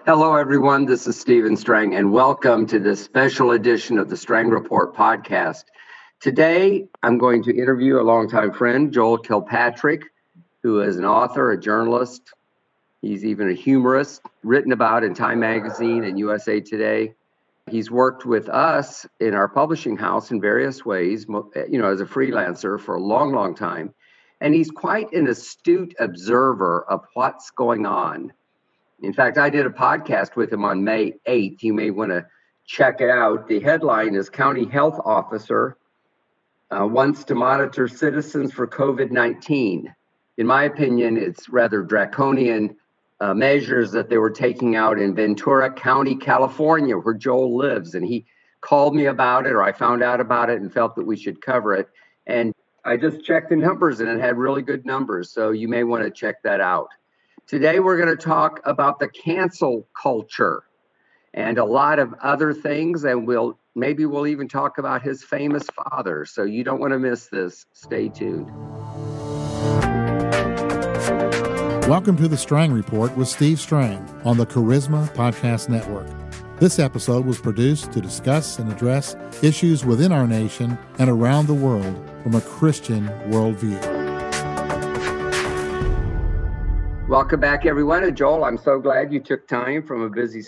Hello, everyone. This is Stephen Strang, and welcome to this special edition of the Strang Report podcast. Today, I'm going to interview a longtime friend, Joel Kilpatrick, who is an author, a journalist. He's even a humorist, written about in Time Magazine and USA Today. He's worked with us in our publishing house in various ways, as a freelancer for a long, long time. And he's quite an astute observer of what's going on. In fact, I did a podcast with him on May 8th. You may want to check it out. The headline is County Health Officer Wants to Monitor Citizens for COVID-19. In my opinion, it's rather draconian measures that they were taking out in Ventura County, California, where Joel lives. And he called me about it, or I found out about it and felt that we should cover it. And I just checked the numbers, and it had really good numbers. So you may want to check that out. Today, we're going to talk about the cancel culture and a lot of other things, and we'll even talk about his famous father. So you don't want to miss this. Stay tuned. Welcome to the Strang Report with Steve Strang on the Charisma Podcast Network. This episode was produced to discuss and address issues within our nation and around the world from a Christian worldview. Welcome back, everyone. And Joel, I'm so glad you took time from a busy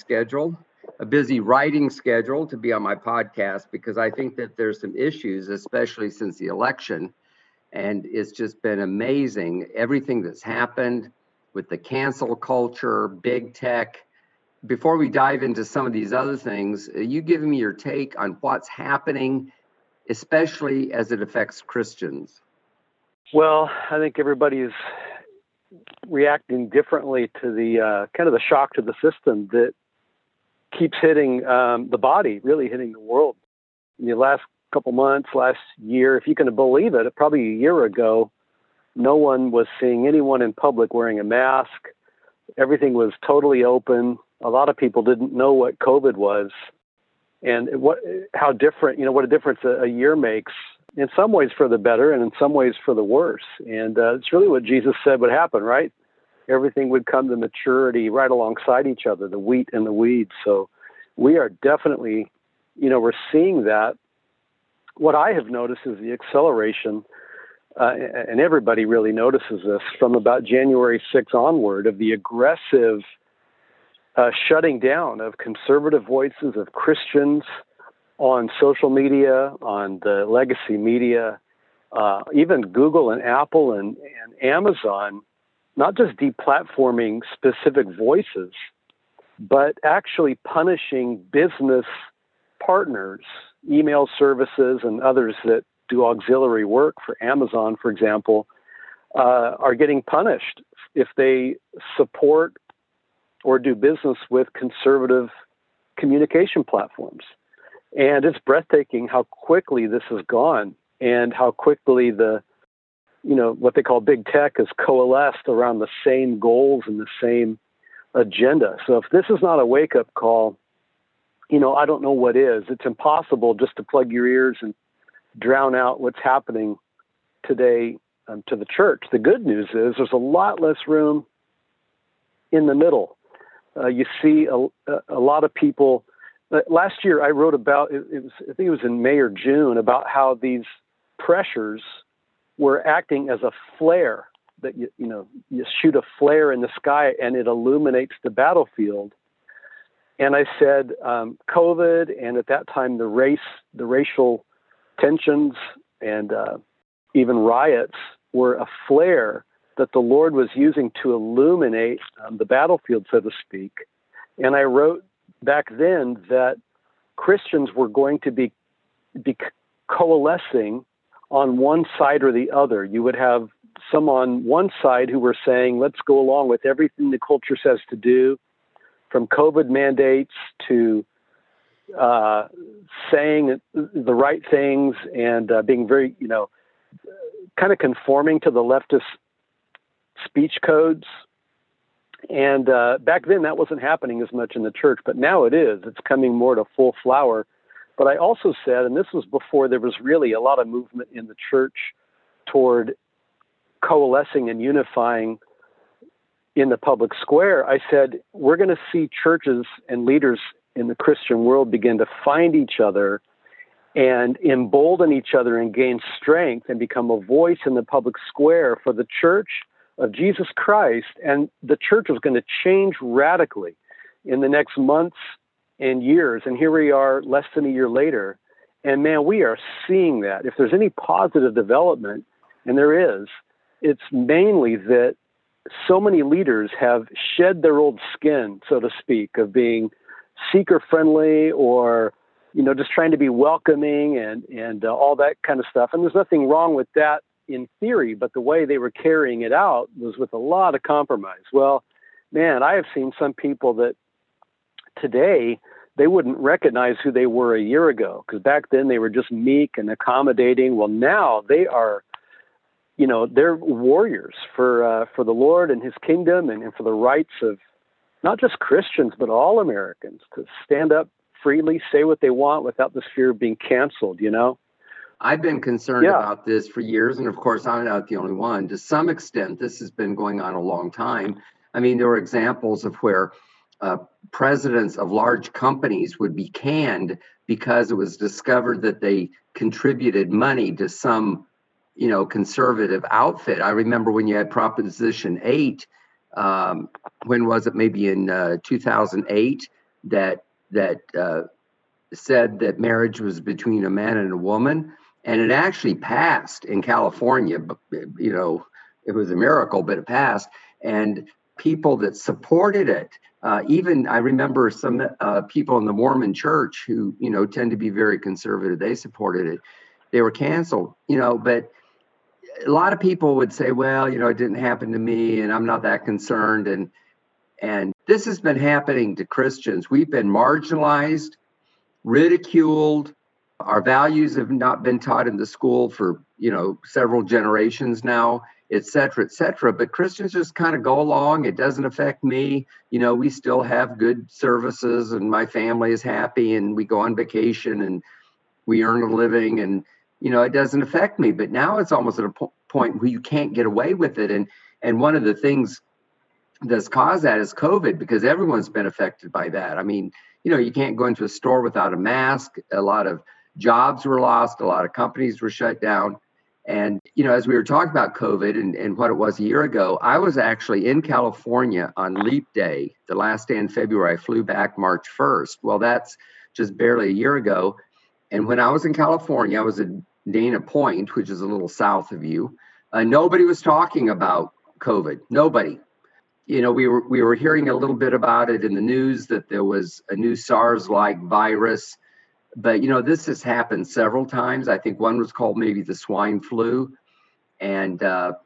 writing schedule to be on my podcast, because I think that there's some issues, especially since the election. And it's just been amazing, everything that's happened with the cancel culture, big tech. Before we dive into some of these other things, you give me your take on what's happening, especially as it affects Christians. Well, I think everybody is reacting differently to the kind of the shock to the system that keeps hitting the body, really hitting the world. In the last couple months, last year, if you can believe it, probably a year ago, no one was seeing anyone in public wearing a mask. Everything was totally open. A lot of people didn't know what COVID was, and what a difference a year makes. In some ways for the better, and in some ways for the worse. And it's really what Jesus said would happen, right? Everything would come to maturity right alongside each other, the wheat and the weeds. So we are definitely, we're seeing that. What I have noticed is the acceleration, and everybody really notices this, from about January 6th onward, of the aggressive shutting down of conservative voices, of Christians, on social media, on the legacy media, even Google and Apple and Amazon, not just deplatforming specific voices, but actually punishing business partners, email services and others that do auxiliary work for Amazon, for example, are getting punished if they support or do business with conservative communication platforms. And it's breathtaking how quickly this has gone, and how quickly what they call big tech has coalesced around the same goals and the same agenda. So if this is not a wake-up call, I don't know what is. It's impossible just to plug your ears and drown out what's happening today to the church. The good news is there's a lot less room in the middle. You see a lot of people. Last year, I wrote about, I think it was in May or June, about how these pressures were acting as a flare, that you shoot a flare in the sky and it illuminates the battlefield. And I said, COVID, and at that time, the racial tensions and even riots were a flare that the Lord was using to illuminate the battlefield, so to speak. And I wrote back then that Christians were going to be coalescing on one side or the other. You would have some on one side who were saying, let's go along with everything the culture says to do, from COVID mandates to saying the right things and being very, kind of conforming to the leftist speech codes. And back then, that wasn't happening as much in the church, but now it is. It's coming more to full flower. But I also said, and this was before there was really a lot of movement in the church toward coalescing and unifying in the public square, I said, we're going to see churches and leaders in the Christian world begin to find each other and embolden each other and gain strength and become a voice in the public square for the church of Jesus Christ. And the church was going to change radically in the next months and years. And here we are less than a year later. And man, we are seeing that. If there's any positive development, and there is, it's mainly that so many leaders have shed their old skin, so to speak, of being seeker-friendly or, just trying to be welcoming and all that kind of stuff. And there's nothing wrong with that in theory, but the way they were carrying it out was with a lot of compromise. Well, man, I have seen some people that today they wouldn't recognize who they were a year ago, because back then they were just meek and accommodating. Well, now they are, they're warriors for the Lord and his kingdom and for the rights of not just Christians, but all Americans to stand up freely, say what they want without this fear of being canceled, I've been concerned about this for years, and of course, I'm not the only one. To some extent, this has been going on a long time. I mean, there were examples of where presidents of large companies would be canned because it was discovered that they contributed money to some, conservative outfit. I remember when you had Proposition 8, when was it? Maybe in 2008, that said that marriage was between a man and a woman. And it actually passed in California. But, it was a miracle, but it passed. And people that supported it, even I remember some people in the Mormon church who, tend to be very conservative, they supported it. They were canceled, but a lot of people would say, well, it didn't happen to me and I'm not that concerned. And this has been happening to Christians. We've been marginalized, ridiculed. Our values have not been taught in the school for, several generations now, et cetera, et cetera. But Christians just kind of go along. It doesn't affect me. We still have good services and my family is happy and we go on vacation and we earn a living and, it doesn't affect me. But now it's almost at a point where you can't get away with it. And one of the things that's caused that is COVID, because everyone's been affected by that. I mean, you can't go into a store without a mask. A lot of jobs were lost. A lot of companies were shut down. And, as we were talking about COVID and what it was a year ago, I was actually in California on Leap Day, the last day in February. I flew back March 1st. Well, that's just barely a year ago. And when I was in California, I was at Dana Point, which is a little south of you. Nobody was talking about COVID. Nobody. We were hearing a little bit about it in the news, that there was a new SARS-like virus. But, this has happened several times. I think one was called maybe the swine flu. And,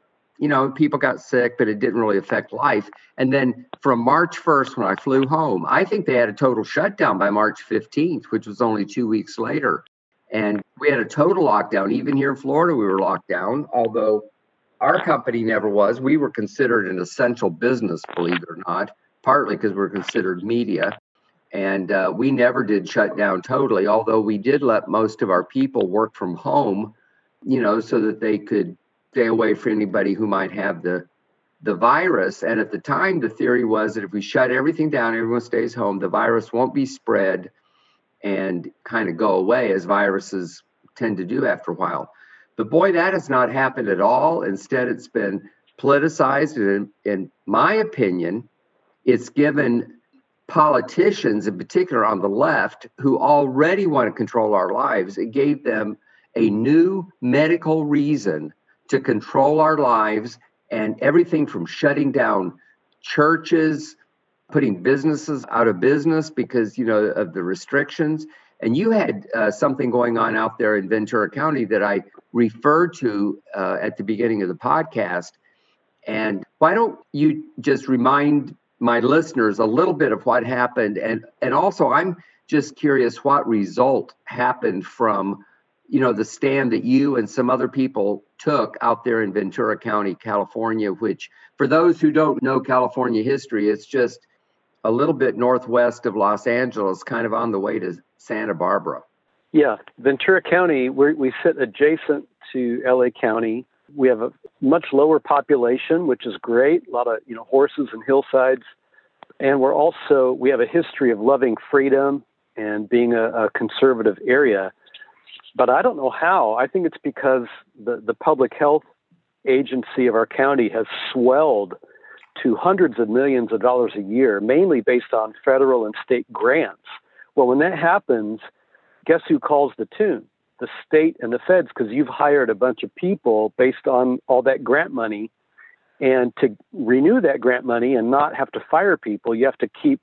people got sick, but it didn't really affect life. And then from March 1st, when I flew home, I think they had a total shutdown by March 15th, which was only 2 weeks later. And we had a total lockdown. Even here in Florida, we were locked down, although our company never was. We were considered an essential business, believe it or not, partly because we're considered media. And we never did shut down totally, although we did let most of our people work from home, so that they could stay away from anybody who might have the virus. And at the time, the theory was that if we shut everything down, everyone stays home, the virus won't be spread and kind of go away, as viruses tend to do after a while. But boy, that has not happened at all. Instead, it's been politicized. And in my opinion, it's given politicians, in particular on the left, who already want to control our lives, it gave them a new medical reason to control our lives, and everything from shutting down churches, putting businesses out of business because, of the restrictions. And you had something going on out there in Ventura County that I referred to at the beginning of the podcast. And why don't you just remind my listeners a little bit of what happened? And also, I'm just curious what result happened from, the stand that you and some other people took out there in Ventura County, California, which, for those who don't know California history, it's just a little bit northwest of Los Angeles, kind of on the way to Santa Barbara. Yeah, Ventura County, we sit adjacent to LA County. We have a much lower population, which is great. A lot of, horses and hillsides. And we have a history of loving freedom and being a conservative area. But I don't know how. I think it's because the public health agency of our county has swelled to hundreds of millions of dollars a year, mainly based on federal and state grants. Well, when that happens, guess who calls the tune? The state and the feds, because you've hired a bunch of people based on all that grant money. And to renew that grant money and not have to fire people, you have to keep,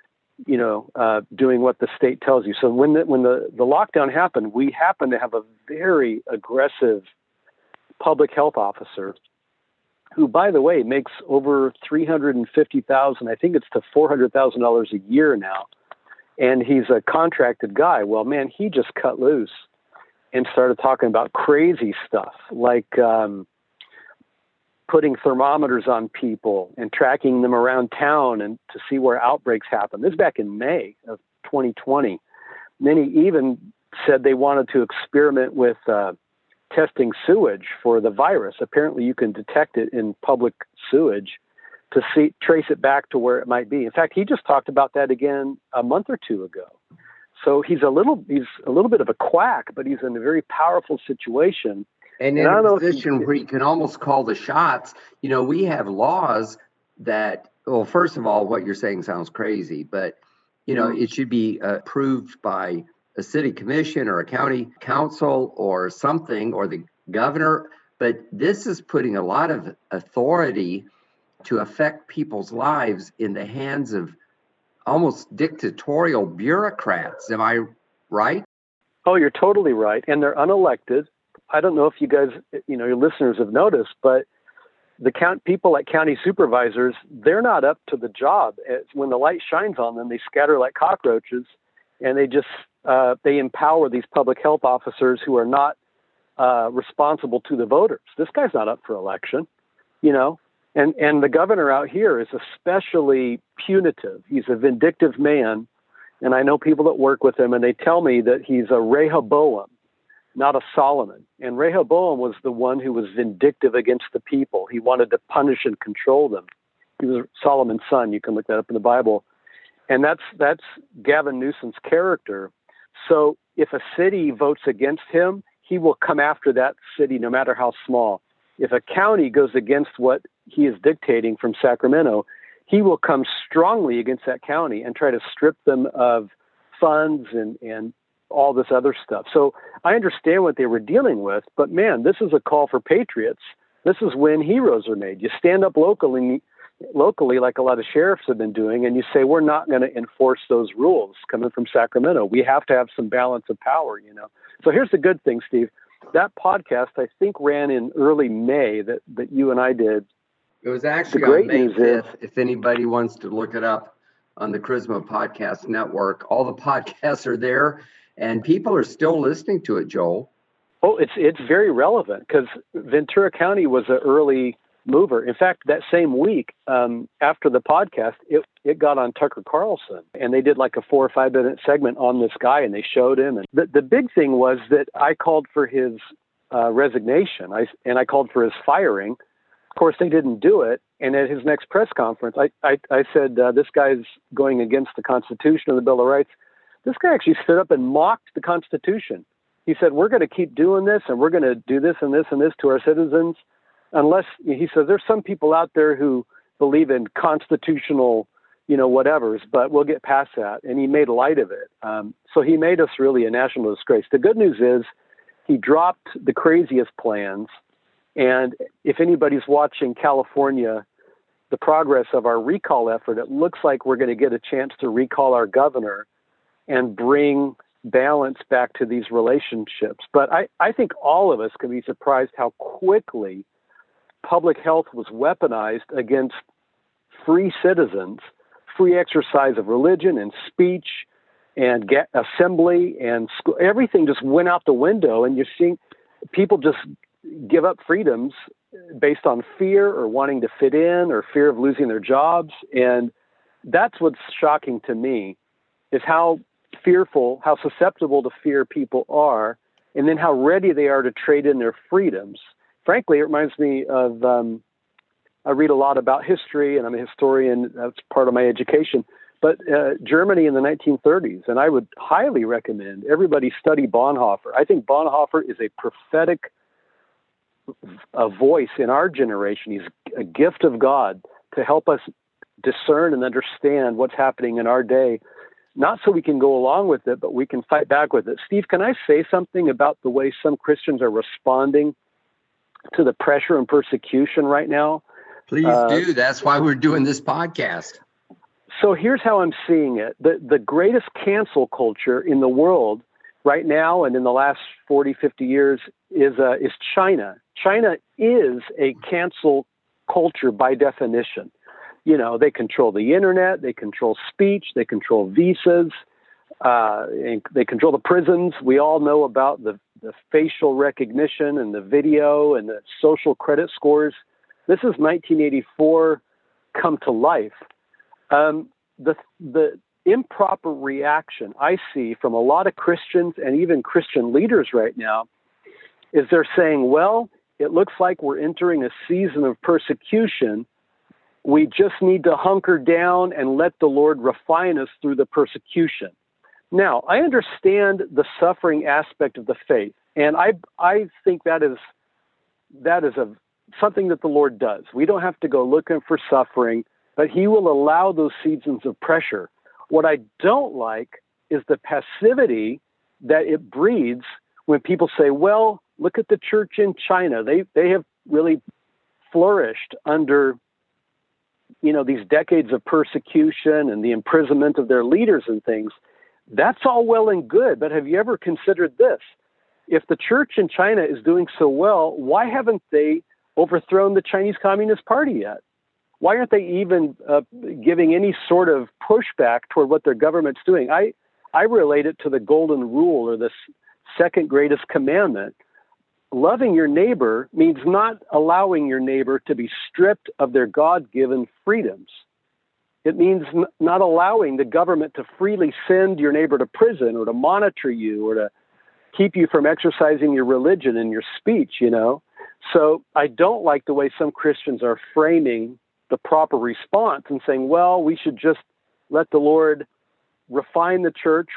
doing what the state tells you. So when the lockdown happened, we happened to have a very aggressive public health officer who, by the way, makes over $350,000. I think it's to $400,000 a year now. And he's a contracted guy. Well, man, he just cut loose and started talking about crazy stuff like putting thermometers on people and tracking them around town and to see where outbreaks happen. This is back in May of 2020. And then he even said they wanted to experiment with testing sewage for the virus. Apparently you can detect it in public sewage to trace it back to where it might be. In fact, he just talked about that again a month or two ago. So he's a little bit of a quack, but he's in a very powerful situation. And in a position where he can almost call the shots. We have laws that, well, first of all, what you're saying sounds crazy, but, it should be approved by a city commission or a county council or something, or the governor. But this is putting a lot of authority to affect people's lives in the hands of almost dictatorial bureaucrats. Am I right? Oh, you're totally right. And they're unelected. I don't know if you guys, your listeners have noticed, but the people like county supervisors, they're not up to the job. When the light shines on them, they scatter like cockroaches, and they empower these public health officers who are not responsible to the voters. This guy's not up for election, and the governor out here is especially punitive. He's a vindictive man, and I know people that work with him, and they tell me that he's a Rehoboam, not a Solomon. And Rehoboam was the one who was vindictive against the people. He wanted to punish and control them. He was Solomon's son. You can look that up in the Bible. And that's Gavin Newsom's character. So if a city votes against him, he will come after that city no matter how small. If a county goes against what he is dictating from Sacramento, he will come strongly against that county and try to strip them of funds and all this other stuff. So I understand what they were dealing with, but man, this is a call for patriots. This is when heroes are made. You stand up locally like a lot of sheriffs have been doing, and you say, we're not going to enforce those rules coming from Sacramento. We have to have some balance of power, So here's the good thing, Steve. That podcast, I think, ran in early May that you and I did. It was actually on May 5th, if anybody wants to look it up on the Charisma Podcast Network. All the podcasts are there. And people are still listening to it, Joel. Oh, it's very relevant because Ventura County was an early mover. In fact, that same week after the podcast, it got on Tucker Carlson, and they did like a 4 or 5 minute segment on this guy, and they showed him. And the big thing was that I called for his resignation, and I called for his firing. Of course, they didn't do it. And at his next press conference, I said, this guy's going against the Constitution and the Bill of Rights. This guy actually stood up and mocked the Constitution. He said, we're going to keep doing this, and we're going to do this and this and this to our citizens, unless, he says, there's some people out there who believe in constitutional, whatevers, but we'll get past that. And he made light of it. So he made us really a national disgrace. The good news is he dropped the craziest plans. And if anybody's watching California, the progress of our recall effort, it looks like we're going to get a chance to recall our governor and bring balance back to these relationships. But I think all of us can be surprised how quickly public health was weaponized against free citizens, free exercise of religion and speech and assembly and school. Everything just went out the window, and you're seeing people just give up freedoms based on fear or wanting to fit in or fear of losing their jobs. And that's what's shocking to me, is how fearful, how susceptible to fear people are, and then how ready they are to trade in their freedoms frankly, it reminds me of, I read a lot about history, and I'm a historian. That's part of my education. But Germany in the 1930s, and I would highly recommend everybody study Bonhoeffer. I think Bonhoeffer is a prophetic voice in our generation. He's a gift of God to help us discern and understand what's happening in our day, not so we can go along with it, but we can fight back with it. Steve, can I say something about the way some Christians are responding to the pressure and persecution right now? Please do. That's why we're doing this podcast. So here's how I'm seeing it. The greatest cancel culture in the world right now and in the last 40, 50 years is China. China is a cancel culture by definition. You know, they control the internet, they control speech, they control visas, and they control the prisons. We all know about the facial recognition and the video and the social credit scores. This is 1984 come to life. The improper reaction I see from a lot of Christians and even Christian leaders right now is they're saying, well, it looks like we're entering a season of persecution. We just need to hunker down and let the Lord refine us through the persecution. Now, I understand the suffering aspect of the faith, and I think that is something that the Lord does. We don't have to go looking for suffering, but he will allow those seasons of pressure. What I don't like is the passivity that it breeds when people say, well, look at the church in China. They have really flourished under, you know, these decades of persecution and the imprisonment of their leaders and things. That's all well and good, but have you ever considered this? If the church in China is doing so well, why haven't they overthrown the Chinese Communist Party yet? Why aren't they even giving any sort of pushback toward what their government's doing? I relate it to the golden rule, or the second greatest commandment. Loving your neighbor means not allowing your neighbor to be stripped of their God-given freedoms. It means not allowing the government to freely send your neighbor to prison or to monitor you or to keep you from exercising your religion and your speech, you know. So I don't like the way some Christians are framing the proper response and saying, well, we should just let the Lord refine the church,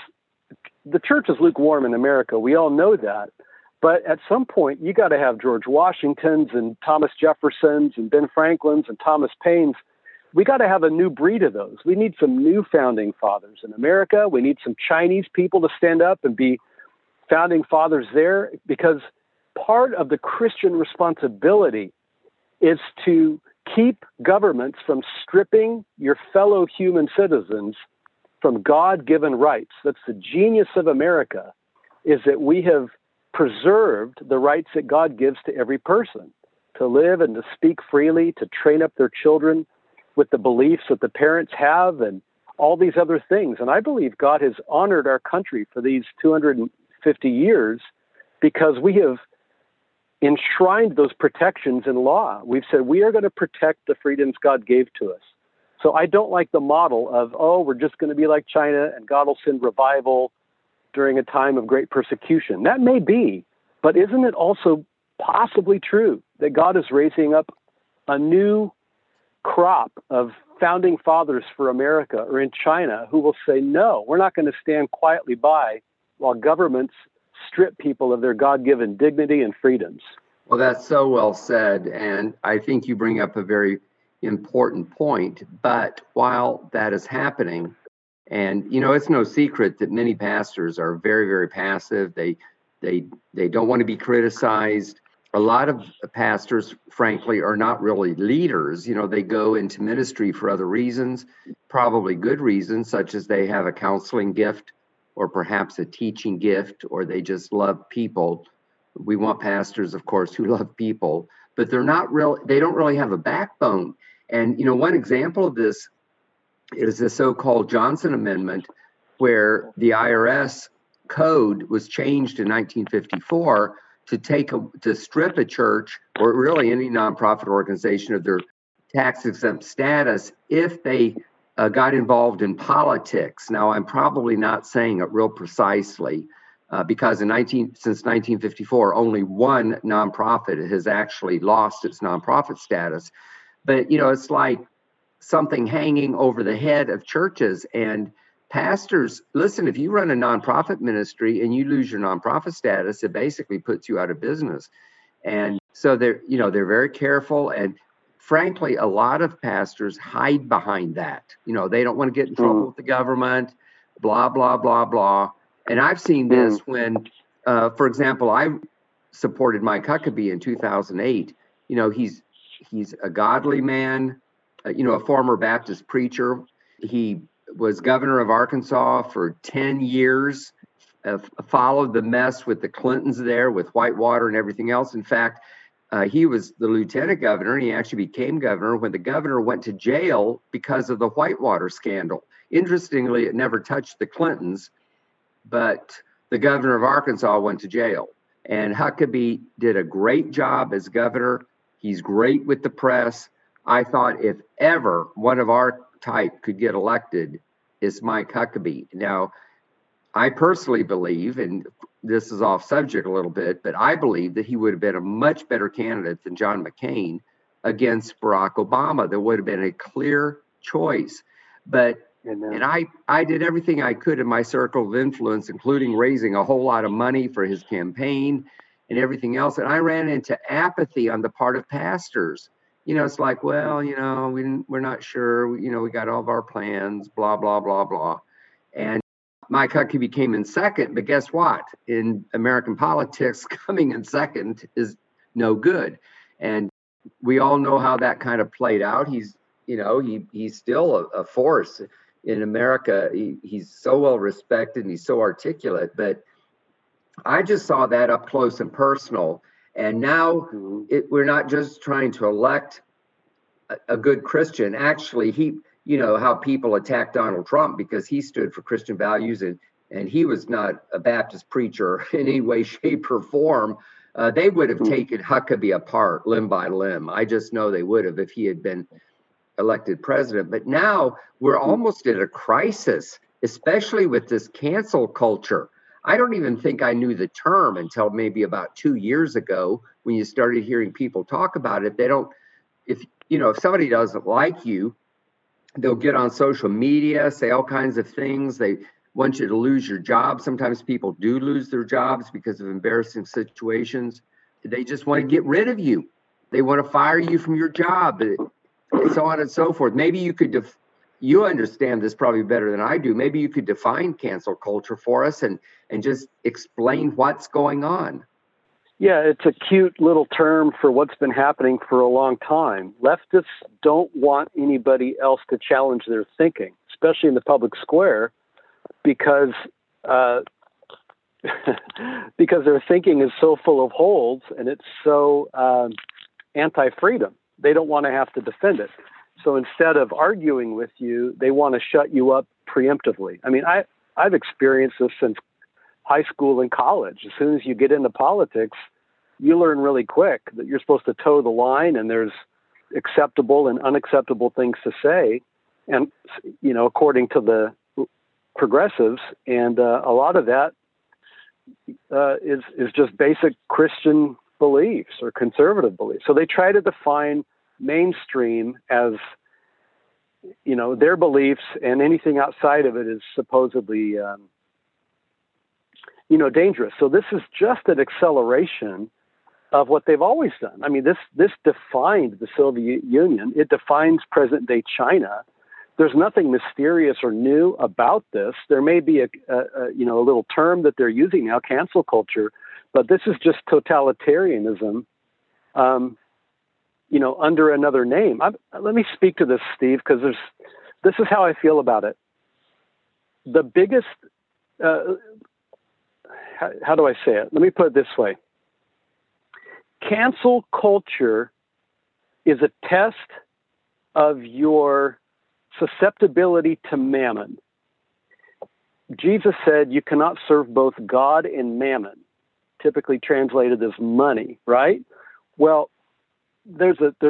the church is lukewarm in America. We all know that. But at some point, you got to have George Washingtons and Thomas Jeffersons and Ben Franklins and Thomas Paines. We got to have a new breed of those. We need some new founding fathers in America. We need some Chinese people to stand up and be founding fathers there, because part of the Christian responsibility is to keep governments from stripping your fellow human citizens from God-given rights. That's the genius of America, is that we have preserved the rights that God gives to every person to live and to speak freely, to train up their children with the beliefs that the parents have and all these other things. And I believe God has honored our country for these 250 years because we have enshrined those protections in law. We've said we are going to protect the freedoms God gave to us. So I don't like the model of, oh, we're just going to be like China and God will send revival during a time of great persecution. That may be, but isn't it also possibly true that God is raising up a new crop of founding fathers for America or in China who will say, no, we're not going to stand quietly by while governments strip people of their God-given dignity and freedoms? Well, that's so well said. And I think you bring up a very important point. But while that is happening, and, you know, it's no secret that many pastors are very, very passive. They don't want to be criticized. A lot of pastors, frankly, are not really leaders. You know, they go into ministry for other reasons, probably good reasons, such as they have a counseling gift or perhaps a teaching gift, or they just love people. We want pastors, of course, who love people, but they don't really have a backbone. And, you know, one example of this is the so-called Johnson Amendment, where the IRS code was changed in 1954 to strip a church or really any nonprofit organization of their tax-exempt status if they got involved in politics. Now, I'm probably not saying it real precisely, because since 1954, only one nonprofit has actually lost its nonprofit status. But, it's like something hanging over the head of churches and pastors. Listen, if you run a nonprofit ministry and you lose your nonprofit status, it basically puts you out of business. And so they're very careful. And frankly, a lot of pastors hide behind that. They don't want to get in trouble with the government, blah, blah, blah, blah. And I've seen this when, for example, I supported Mike Huckabee in 2008. He's a godly man, a former Baptist preacher. He was governor of Arkansas for 10 years, followed the mess with the Clintons there with Whitewater and everything else. In fact, he was the lieutenant governor, and he actually became governor when the governor went to jail because of the Whitewater scandal. Interestingly, it never touched the Clintons, but the governor of Arkansas went to jail. And Huckabee did a great job as governor. He's great with the press. I thought if ever one of our type could get elected, it's Mike Huckabee. Now, I personally believe, and this is off subject a little bit, but I believe that he would have been a much better candidate than John McCain against Barack Obama. There would have been a clear choice. And I did everything I could in my circle of influence, including raising a whole lot of money for his campaign and everything else. And I ran into apathy on the part of pastors. It's like, well, we're not sure. We got all of our plans, blah, blah, blah, blah. And Mike Huckabee came in second. But guess what? In American politics, coming in second is no good. And we all know how that kind of played out. He's still a force in America. He's so well respected and he's so articulate. But I just saw that up close and personal. And now we're not just trying to elect a good Christian. Actually, how people attacked Donald Trump because he stood for Christian values and he was not a Baptist preacher in any way, shape, or form. They would have taken Huckabee apart limb by limb. I just know they would have if he had been elected president. But now we're almost at a crisis, especially with this cancel culture. I don't even think I knew the term until maybe about 2 years ago when you started hearing people talk about it. If somebody doesn't like you, they'll get on social media, say all kinds of things. They want you to lose your job. Sometimes people do lose their jobs because of embarrassing situations. They just want to get rid of you. They want to fire you from your job, and so on and so forth. Maybe you could you understand this probably better than I do. Maybe you could define cancel culture for us and just explain what's going on. Yeah, it's a cute little term for what's been happening for a long time. Leftists don't want anybody else to challenge their thinking, especially in the public square, because their thinking is so full of holes and it's so anti-freedom. They don't want to have to defend it. So instead of arguing with you, they want to shut you up preemptively. I mean, I've experienced this since high school and college. As soon as you get into politics, you learn really quick that you're supposed to toe the line and there's acceptable and unacceptable things to say. And, according to the progressives, and a lot of that is just basic Christian beliefs or conservative beliefs. So they try to define mainstream as, their beliefs, and anything outside of it is supposedly, dangerous. So this is just an acceleration of what they've always done. I mean, this defined the Soviet Union. It defines present-day China. There's nothing mysterious or new about this. There may be a little term that they're using now, cancel culture, but this is just totalitarianism, under another name. Let me speak to this, Steve, because this is how I feel about it. The biggest, how do I say it? Let me put it this way. Cancel culture is a test of your susceptibility to mammon. Jesus said you cannot serve both God and mammon, typically translated as money, right? Well, there's a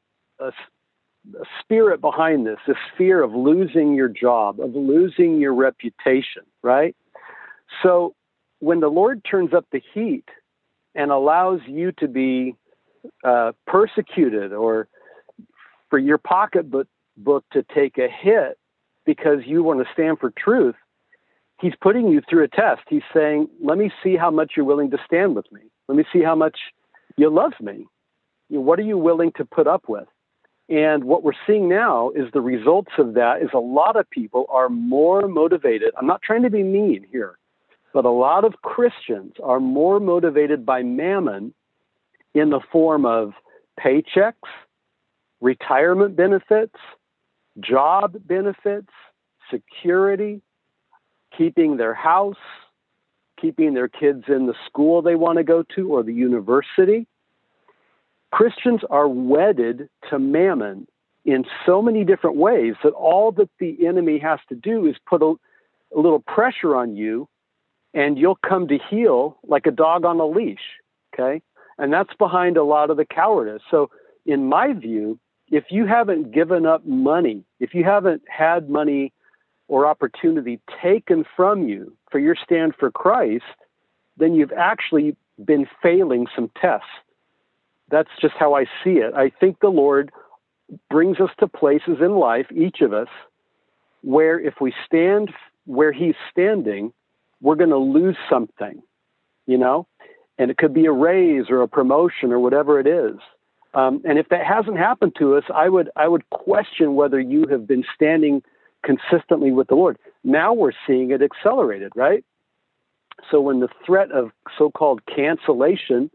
spirit behind this fear of losing your job, of losing your reputation, right? So when the Lord turns up the heat and allows you to be persecuted, or for your pocketbook to take a hit because you want to stand for truth, he's putting you through a test. He's saying, let me see how much you're willing to stand with me. Let me see how much you love me. What are you willing to put up with? And what we're seeing now is the results of that is a lot of people are more motivated. I'm not trying to be mean here, but a lot of Christians are more motivated by mammon in the form of paychecks, retirement benefits, job benefits, security, keeping their house, keeping their kids in the school they want to go to or the university. Christians are wedded to mammon in so many different ways that all that the enemy has to do is put a little pressure on you, and you'll come to heel like a dog on a leash, okay? And that's behind a lot of the cowardice. So in my view, if you haven't given up money, if you haven't had money or opportunity taken from you for your stand for Christ, then you've actually been failing some tests. That's just how I see it. I think the Lord brings us to places in life, each of us, where if we stand where he's standing, we're going to lose something, and it could be a raise or a promotion or whatever it is. And if that hasn't happened to us, I would question whether you have been standing consistently with the Lord. Now we're seeing it accelerated, right? So when the threat of so-called cancellation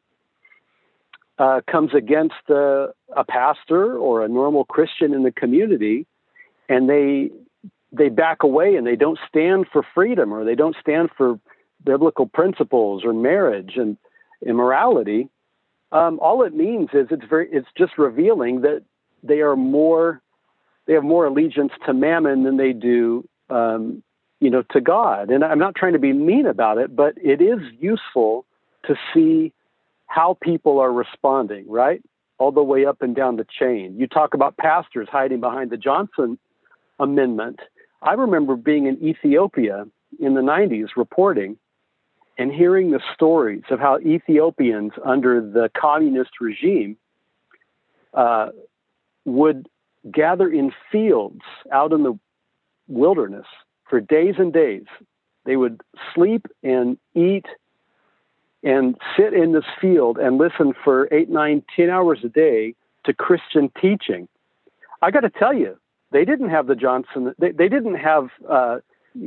comes against a pastor or a normal Christian in the community, and they back away and they don't stand for freedom, or they don't stand for biblical principles or marriage and immorality, all it means is it's just revealing that they have more allegiance to mammon than they do, to God. And I'm not trying to be mean about it, but it is useful to see how people are responding, right? All the way up and down the chain. You talk about pastors hiding behind the Johnson Amendment. I remember being in Ethiopia in the 90s reporting and hearing the stories of how Ethiopians under the communist regime would gather in fields out in the wilderness for days and days. They would sleep and eat and sit in this field and listen for 8, 9, 10 hours a day to Christian teaching. I got to tell you, they didn't have the Johnson. They didn't have the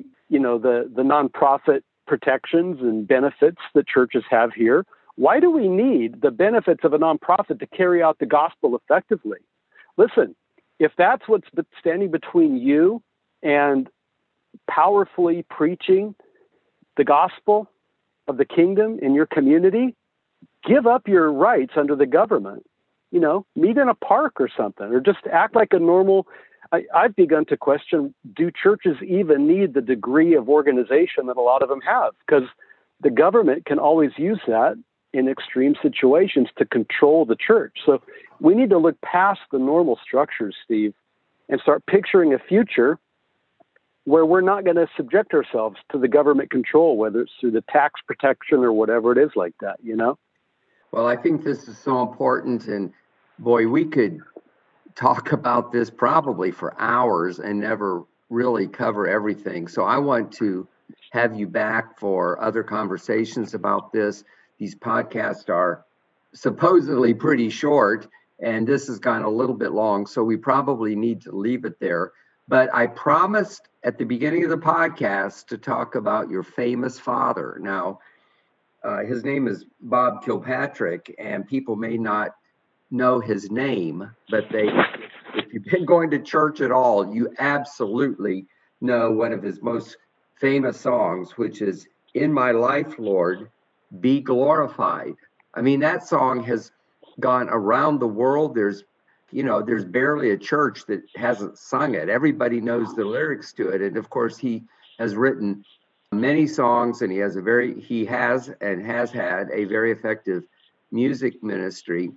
nonprofit protections and benefits that churches have here. Why do we need the benefits of a nonprofit to carry out the gospel effectively? Listen, if that's what's standing between you and powerfully preaching the gospel of the kingdom in your community, give up your rights under the government. Meet in a park or something, or just act like a normal. I've begun to question, do churches even need the degree of organization that a lot of them have? Because the government can always use that in extreme situations to control the church. So we need to look past the normal structures, Steve, and start picturing a future where we're not going to subject ourselves to the government control, whether it's through the tax protection or whatever it is like that, Well, I think this is so important. And boy, we could talk about this probably for hours and never really cover everything. So I want to have you back for other conversations about this. These podcasts are supposedly pretty short, and this has gone a little bit long, so we probably need to leave it there. But I promised at the beginning of the podcast to talk about your famous father. Now, his name is Bob Kilpatrick, and people may not know his name, but if you've been going to church at all, you absolutely know one of his most famous songs, which is "In My Life, Lord, Be Glorified." I mean, that song has gone around the world. There's barely a church that hasn't sung it. Everybody knows the lyrics to it. And of course, he has written many songs, and he has and has had a very effective music ministry.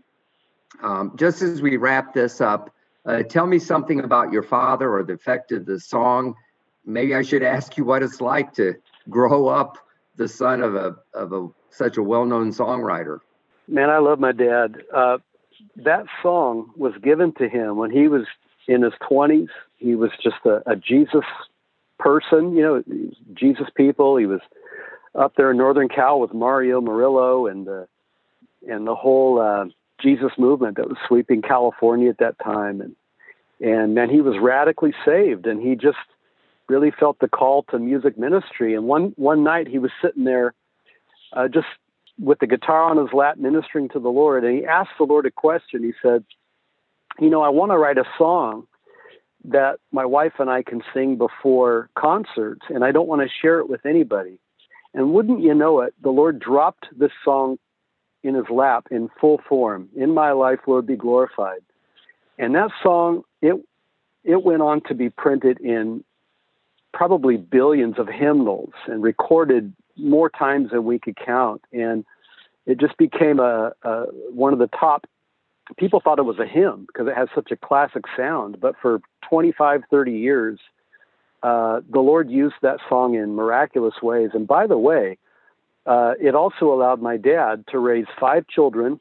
Just as we wrap this up, tell me something about your father or the effect of the song. Maybe I should ask you what it's like to grow up the son of such a well-known songwriter? Man, I love my dad. That song was given to him when he was in his 20s. He was just a Jesus person, Jesus people. He was up there in Northern Cal with Mario Murillo and the whole Jesus movement that was sweeping California at that time. And man, he was radically saved, and he just really felt the call to music ministry. And one night he was sitting there just with the guitar on his lap ministering to the Lord, and he asked the Lord a question. He said, I want to write a song that my wife and I can sing before concerts, and I don't want to share it with anybody. And wouldn't you know it, the Lord dropped this song in his lap in full form. In my life, Lord, be glorified. And that song, it went on to be printed in probably billions of hymnals and recorded more times than we could count. And it just became one of the top. People thought it was a hymn because it has such a classic sound. But for 25, 30 years, the Lord used that song in miraculous ways. And by the way, it also allowed my dad to raise 5 children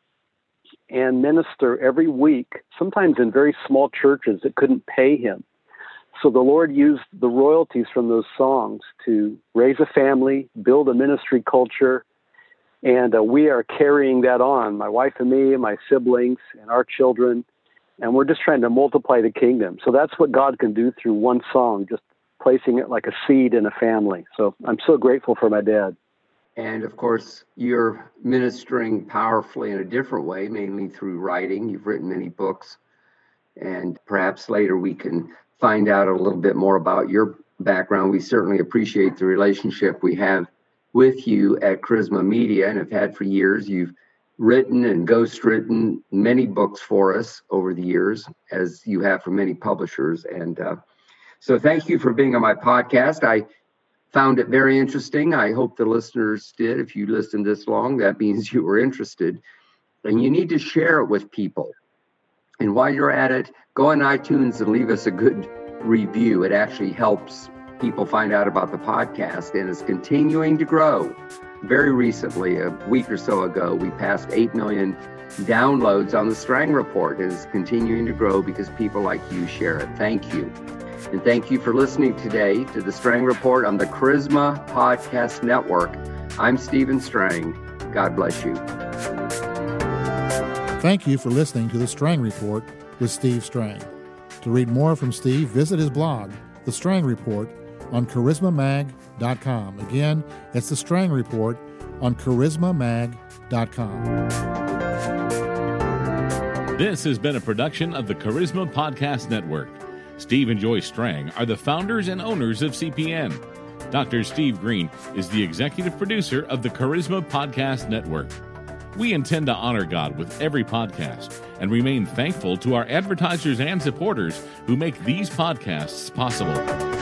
and minister every week, sometimes in very small churches that couldn't pay him. So the Lord used the royalties from those songs to raise a family, build a ministry culture, and we are carrying that on, my wife and me and my siblings and our children, and we're just trying to multiply the kingdom. So that's what God can do through one song, just placing it like a seed in a family. So I'm so grateful for my dad. And of course, you're ministering powerfully in a different way, mainly through writing. You've written many books, and perhaps later we can find out a little bit more about your background. We certainly appreciate the relationship we have with you at Charisma Media and have had for years. You've written and ghostwritten many books for us over the years, as you have for many publishers. And so thank you for being on my podcast. I found it very interesting. I hope the listeners did. If you listened this long, that means you were interested. And you need to share it with people. And while you're at it, go on iTunes and leave us a good review. It actually helps people find out about the podcast, and it's continuing to grow. Very recently, a week or so ago, we passed 8 million downloads on the Strang Report. It is continuing to grow because people like you share it. Thank you. And thank you for listening today to the Strang Report on the Charisma Podcast Network. I'm Stephen Strang. God bless you. Thank you for listening to the Strang Report with Steve Strang. To read more from Steve, visit his blog, The Strang Report, on charismamag.com. Again, it's The Strang Report on charismamag.com. This has been a production of the Charisma Podcast Network. Steve and Joy Strang are the founders and owners of CPN. Dr. Steve Green is the executive producer of the Charisma Podcast Network. We intend to honor God with every podcast and remain thankful to our advertisers and supporters who make these podcasts possible.